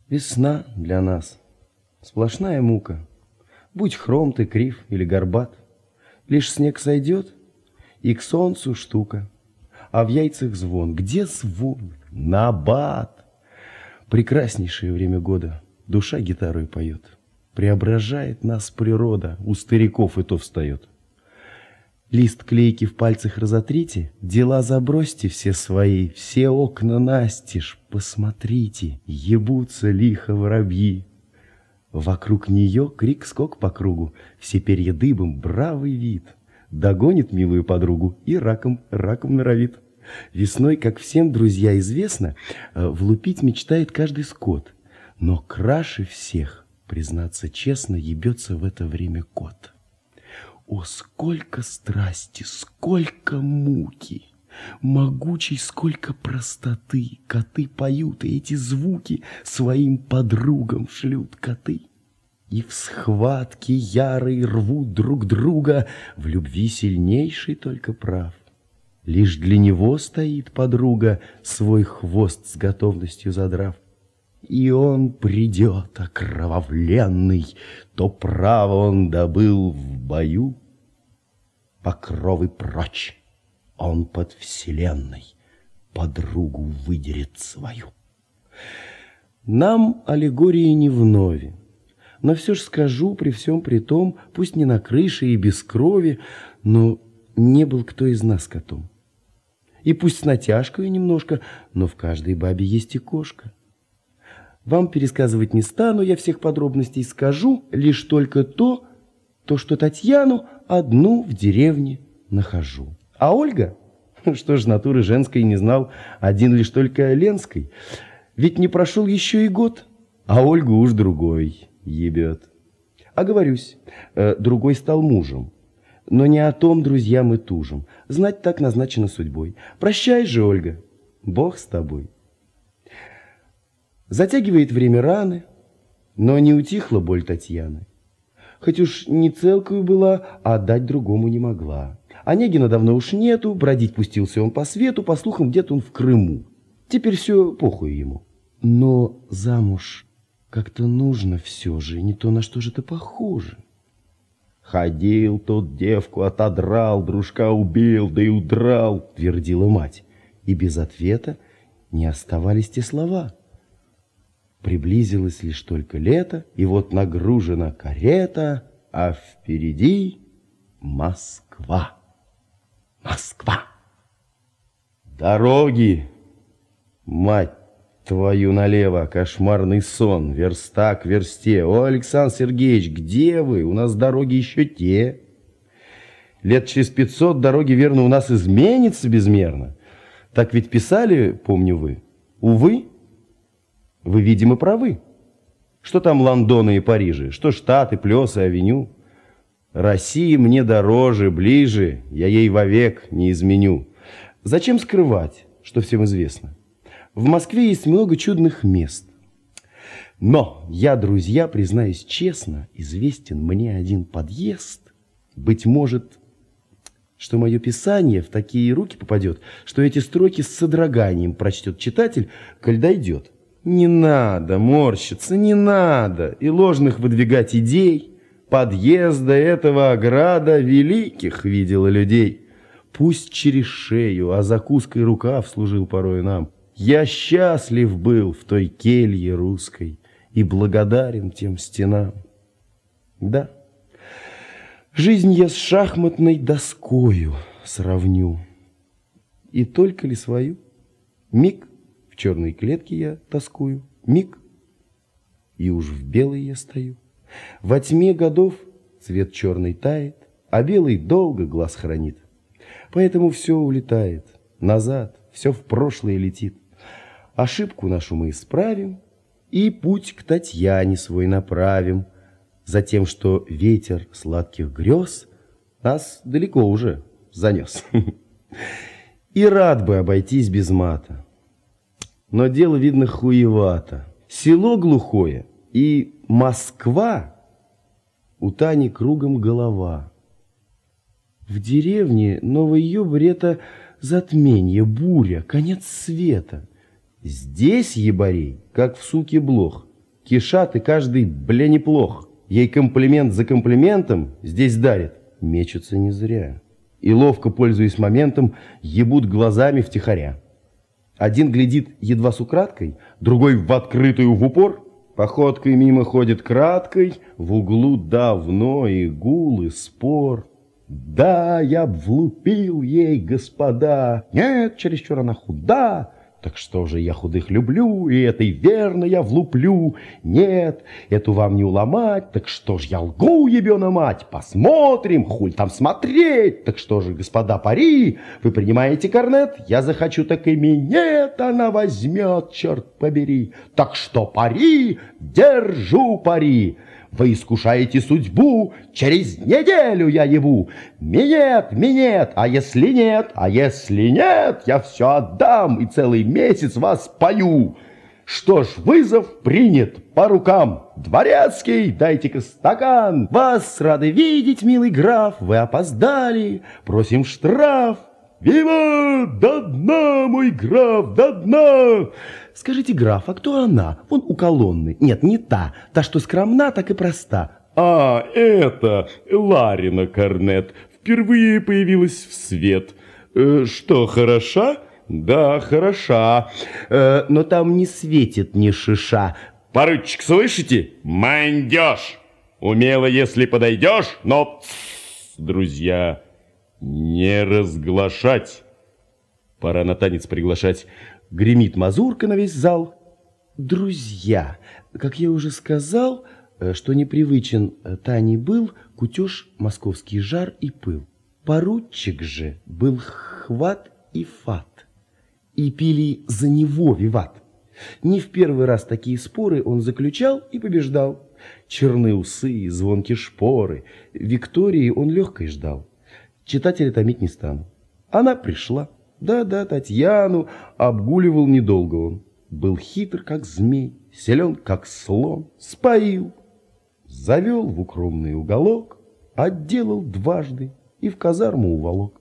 Весна для нас сплошная мука. Будь хром ты, крив или горбат, лишь снег сойдет, и к солнцу штука, а в яйцах звон. Где звон? Набат! Прекраснейшее время года, душа гитарой поет. Преображает нас природа, у стариков и то встает. Лист клейки в пальцах разотрите, дела забросьте все свои, все окна настежь, посмотрите, ебутся лихо воробьи. Вокруг нее крик-скок по кругу, все перья дыбом, бравый вид. Догонит милую подругу и раком норовит. Весной, как всем, друзья, известно, влупить мечтает каждый скот. Но краше всех, признаться честно, ебется в это время кот. О, сколько страсти, сколько муки! Могучей сколько простоты! Коты поют, и эти звуки своим подругам шлют коты. И в схватке ярой рвут друг друга, в любви сильнейший только прав. Лишь для него стоит подруга, свой хвост с готовностью задрав. И он придет окровавленный, то право он добыл в бою. Покровы прочь, он под вселенной подругу выдерет свою. Нам аллегории не вновь, но все ж скажу при всем при том, пусть не на крыше и без крови, но не был кто из нас котом. И пусть с натяжкой немножко, но в каждой бабе есть и кошка. Вам пересказывать не стану, я всех подробностей скажу, лишь только то, что Татьяну одну в деревне нахожу. А Ольга, что ж, натуры женской не знал один лишь только Ленской. Ведь не прошел еще и год, а Ольгу уж другой ебет. Оговорюсь, другой стал мужем. Но не о том, друзья, мы тужим. Знать так назначено судьбой. Прощай же, Ольга, Бог с тобой. Затягивает время раны, но не утихла боль Татьяны. Хоть уж не целкою была, а отдать другому не могла. Онегина давно уж нету, бродить пустился он по свету, по слухам, где-то он в Крыму. Теперь все похуй ему. Но замуж как-то нужно все же, не то на что же это похоже. Ходил тот девку, отодрал, дружка убил, да и удрал, твердила мать. И без ответа не оставались те слова. Приблизилось лишь только лето, и вот нагружена карета, а впереди Москва. Москва! Дороги! Мать твою налево, кошмарный сон, верста к версте. О, Александр Сергеевич, где вы? У нас дороги еще те. Лет через 500 дороги, верно, у нас изменятся безмерно. Так ведь писали, помню вы. Увы, вы, видимо, правы. Что там Лондоны и Парижи? Что Штаты, Плесы, Авеню? Россия мне дороже, ближе, я ей вовек не изменю. Зачем скрывать, что всем известно? В Москве есть много чудных мест. Но я, друзья, признаюсь честно, известен мне один подъезд. Быть может, что мое писание в такие руки попадет, что эти строки с содроганием прочтет читатель, коль дойдет. Не надо морщиться, не надо и ложных выдвигать идей. Подъезда этого ограда великих видела людей. Пусть через шею, а закуской рукав служил порой нам. Я счастлив был в той келье русской и благодарен тем стенам. Да, жизнь я с шахматной доскою сравню. И только ли свою? Миг в черной клетке я тоскую, миг, и уж в белой я стою. Во тьме годов цвет черный тает, а белый долго глаз хранит. Поэтому все улетает назад, все в прошлое летит. Ошибку нашу мы исправим и путь к Татьяне свой направим, за тем, что ветер сладких грез нас далеко уже занес. И рад бы обойтись без мата. Но дело, видно, хуевато. Село глухое и Москва, у Тани кругом голова. В деревне Новый Ёбарь — это затмение, буря, конец света. Здесь ебарей, как в суке блох. Кишат, и каждый, бля, неплох. Ей комплимент за комплиментом здесь дарит. Мечутся не зря. И ловко, пользуясь моментом, ебут глазами втихаря. Один глядит едва с украдкой, другой в открытую в упор. Походкой мимо ходит краткой, в углу давно и гул, и спор. Да, я б влупил ей, господа. Нет, чересчур она худа. Так что же, я худых люблю, и этой верно я влуплю. Нет, эту вам не уломать. Так что ж, я лгу, ебена мать. Посмотрим, хуль там смотреть. Так что же, господа, пари. Вы принимаете корнет? Я захочу, так и минет она возьмет, черт побери. Так что пари, держу пари. Вы искушаете судьбу, через неделю я ебу. Минет, минет, а если нет, я все отдам и целый месяц вас пою. Что ж, вызов принят по рукам. Дворецкий, дайте-ка стакан. Вас рады видеть, милый граф, вы опоздали, просим штраф. «Виват! До дна, мой граф, до дна!» «Скажите, граф, а кто она? Вон у колонны. Нет, не та. Та, что скромна, так и проста». «А, это Ларина Корнет. Впервые появилась в свет. Что, хороша?» «Да, хороша. Но там не светит ни шиша». «Поручик, слышите? Мандёж! Умело, если подойдешь, но, друзья, не разглашать. Пора на танец приглашать». Гремит мазурка на весь зал. Друзья, как я уже сказал, что непривычен Тане был кутеж, московский жар и пыл. Поручик же был хват и фат, и пили за него виват. Не в первый раз такие споры он заключал и побеждал. Черны усы, звонки шпоры, Виктории он легкой ждал. Читателя томить не стану. Она пришла. Да-да, Татьяну обгуливал недолго он. Был хитр, как змей, силен, как слон. Споил, завел в укромный уголок, отделал дважды и в казарму уволок.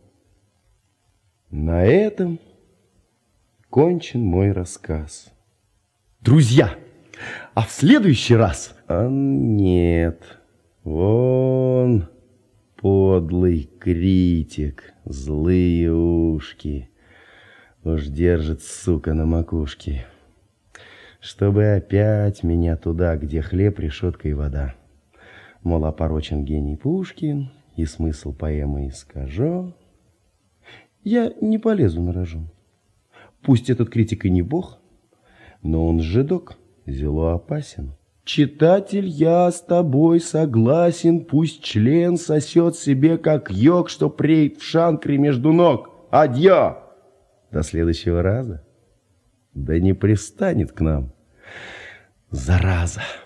На этом кончен мой рассказ. Друзья, а в следующий раз... А нет, вон... Подлый критик, злые ушки, уж держит, сука, на макушке, чтобы опять меня туда, где хлеб, решетка и вода. Мол, опорочен гений Пушкин, и смысл поэмы искажен. Я не полезу на рожон. Пусть этот критик и не бог, но он жидок, зело опасен. Читатель, я с тобой согласен, пусть член сосет себе, как йог, что преет в шанкре между ног. Адьё! До следующего раза. Да не пристанет к нам зараза.